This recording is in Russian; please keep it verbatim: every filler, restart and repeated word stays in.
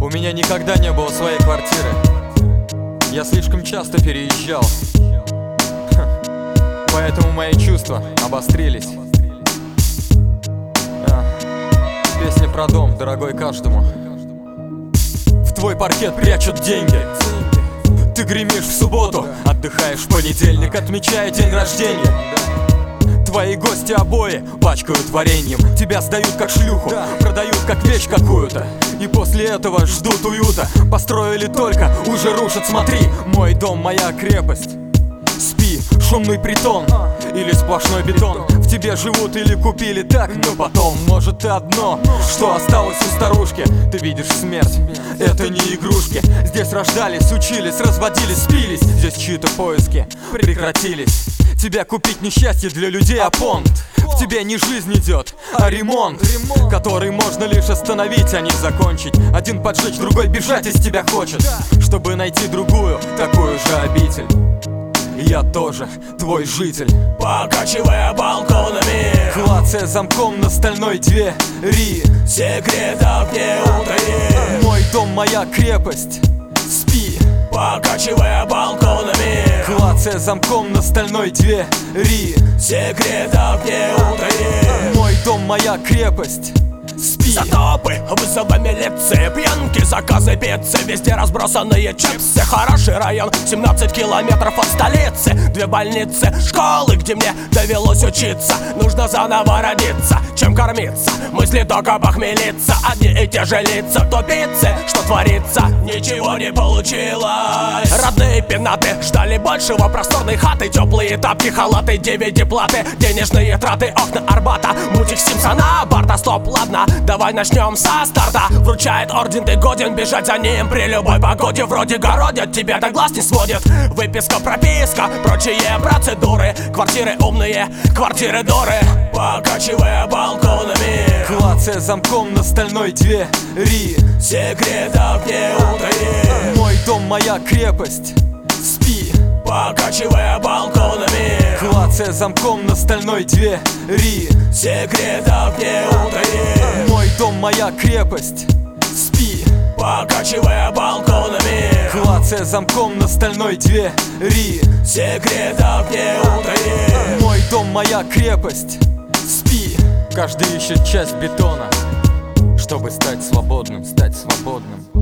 У меня никогда не было своей квартиры. Я слишком часто переезжал. Поэтому мои чувства обострились. а, Песня про дом, дорогой каждому. В твой паркет прячут деньги. Ты гремишь в субботу, отдыхаешь в понедельник, отмечая день рождения. Твои гости обои пачкают вареньем, тебя сдают как шлюху, продают как вещь какую-то. И после этого ждут уюта. Построили только, уже рушат, смотри. Мой дом, моя крепость. Спи, шумный притон или сплошной бетон. В тебе живут или купили так, но потом. Может, ты одно, что осталось у старушки. Ты видишь смерть, это не игрушки. Здесь рождались, учились, разводились, спились. Здесь чьи-то поиски прекратились. Тебя купить несчастье для людей, а понт. В тебе не жизнь идет, а ремонт, который можно лишь остановить, а не закончить. Один поджечь, другой бежать из тебя хочет, чтобы найти другую, такую же обитель. Я тоже твой житель. Покачивая балконами, клацая замком на стальной двери, секретов не утаишь. Мой дом, моя крепость. Спи, покачивая балконами, клацая замком на стальной двери, секретов не утаишь. Мой дом, моя крепость. Спи. Затопы, вызовы милиции, пьянки, заказы пиццы, везде разбросанные чипсы. Хороший район, семнадцать километров от столицы. Две больницы, школы, где мне довелось учиться. Нужно заново родиться, чем кормиться. Мысли только похмелиться, одни и те же лица. Тупицы, что творится, ничего не получилось. Родные пенаты ждали большего, просторной хаты. Теплые тапки, халаты, ди ви ди-платы, денежные траты, окна Арбата, мультик Симпсона, Барта. Стоп, ладно, давай начнем со старта. Вручает орден, ты годен бежать за ним при любой погоде. Вроде городят, тебя так глаз не сводит. Выписка, прописка, прочие процедуры. Квартиры умные, квартиры дуры. Покачивая балконами, клацая замком на стальной двери, секретов не утаишь. Мой дом, моя крепость. Спи, покачивая балконами, клацая замком на стальной двери, секретов не утаишь. Мой дом, моя крепость. Спи, покачивая балконами, клацая замком на стальной двери, секретов не утаишь. Мой дом, моя крепость. Спи. Каждый ищет часть бетона, чтобы стать свободным, стать свободным.